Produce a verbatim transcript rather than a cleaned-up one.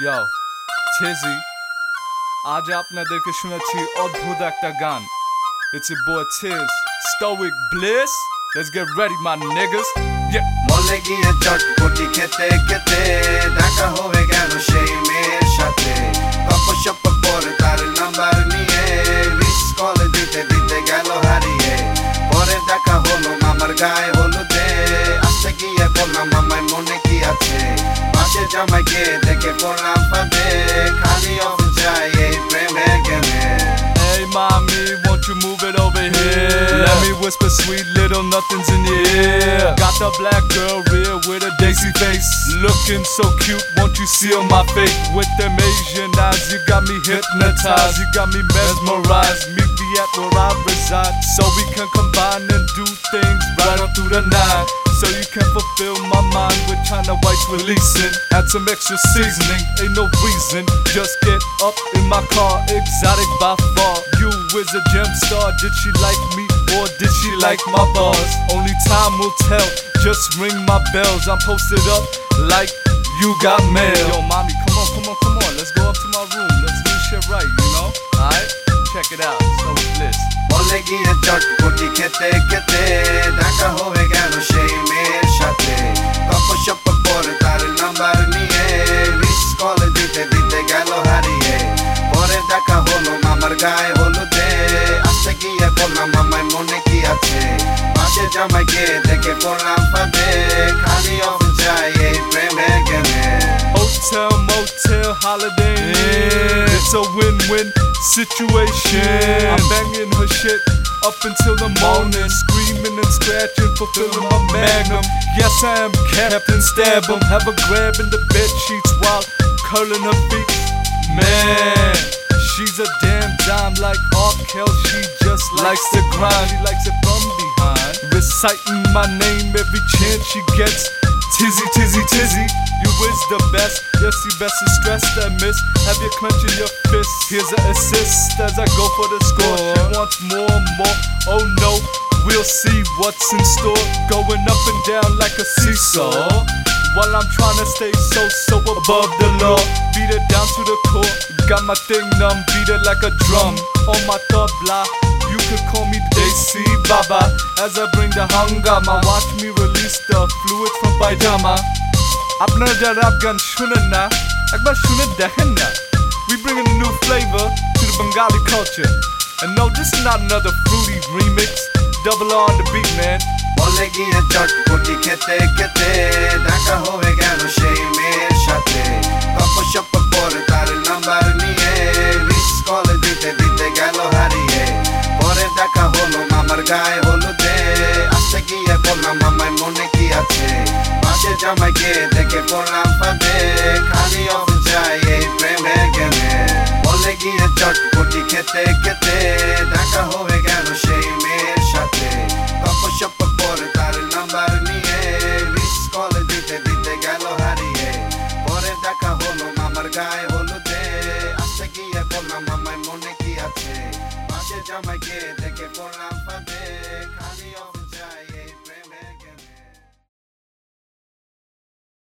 Yo, Tizzy, আজ আপনাদেরকে শোনাচ্ছি অদ্ভুত একটা গান. It's your boy Tiz, Stoic Bliss. Let's get ready, my niggas. Yeah. মলে গিয়ে চটপটি খেতে খেতে দেখা হয়ে গেল সেই মেয়ের সাথে. গপ্পসপ্প করে তার নাম্বার নিয়ে মিস কল দিতে দিতে গেল হারিয়ে. পরে দেখা হলো মামার গায়ে হলুদে. আসতে গিয়ে বললাম মামায় মনে কি আছে. পাশে জামাইকে দেখে পড়লাম ফাঁদে. খালি অফ যায় এই প্রেমের গেমে. Hey mommy, won't you move it over here? Let me whisper sweet little nothings in your ear. Got the black girl real with a daisy face, looking so cute, won't you seal my fate? With them Asian eyes, you got me hypnotized, you got me mesmerized. Meet me at where I reside, so we can combine and do things right up through the night. So you can fulfill my mind with China whites releasing. Add some extra seasoning, ain't no reason. Just get up in my car, exotic by far. You is a gem star, did she like me or did she like my bars? Only time will tell, just ring my bells. I'm posted up like you got mail. Yo mommy, come on, come on, come on, let's go up to my room. Let's do shit right, you know? Alright, check it out, so bliss. মলে গিয়ে চটপটি খেতে খেতে দেখা হয়ে গেল সেই মেয়ের সাথে. গপ্পসপ্প করে তার নাম্বার নিয়ে মিস কল দিতে দিতে গেল হারিয়ে. পরে দেখা হলো মামার গায়ে হলুদে. আসতে গিয়ে বললাম মামায় মনে কি আছে. পাশে জামাইকে দেখে পড়লাম ফাঁদে. খালি অফ যায় এই প্রেমের গেমে. Hotel, motel, holiday inn. It's a win-win situation. I'm banging her shit up until the morning, screaming and scratching, fulfilling my magnum. Yes, I am Captain Stab 'em. Have a grab in the bed sheets while curling her feet. Man, she's a damn dime like R. Kelly. She just likes to grind. She likes it from behind, reciting my name every chance she gets. Tizzy, Tizzy, Tizzy, you is the best. Yes, you best to stress that miss. Have you clenching your fist. Here's an assist as I go for the score. She wants more and more. Oh no, we'll see what's in store. Going up and down like a seesaw, while I'm trying to stay so, so above the law. Beat it down to the core. Got my thing numb, beat it like a drum. On my tabla, you could call me Desi Baba. As I bring the hangama, watch me release the fluid from pajama. Apnara ja rap gan shunen na, ekbar shune dekhen na. We bringing a new flavor to the Bengali culture. And no, this is not another fruity remix. Double R on the beat, man. মলে গিয়ে চটপটি খেতে খেতে দেখা হয়ে গেল সেই মেয়ের সাথে. গপ্পসপ্প করে তার নাম্বার নিয়ে মিস কল দিতে দিতে গেল হারিয়ে. পরে দেখা হলো মামার গায়ে হলুদে. আসতে গিয়ে বললাম মামায় মনে কি আছে. পাশে জামাইকে দেখে পড়লাম ফাঁদে. খালি অফ যায় এই প্রেমের গেমে. মলে গিয়ে চটপটি খেতে খেতে দেখা হয়ে গেল সেই মেয়ের সাথে. গপ্পসপ্প করে তার নাম্বার নিয়ে মিস কল দিতে দিতে গেল হারিয়ে. পরে দেখা হলো মামার গায়ে হলুদে. আসতে গিয়ে বললাম মামায় মনে কি আছে. পাশে জামাইকে দেখে পড়লাম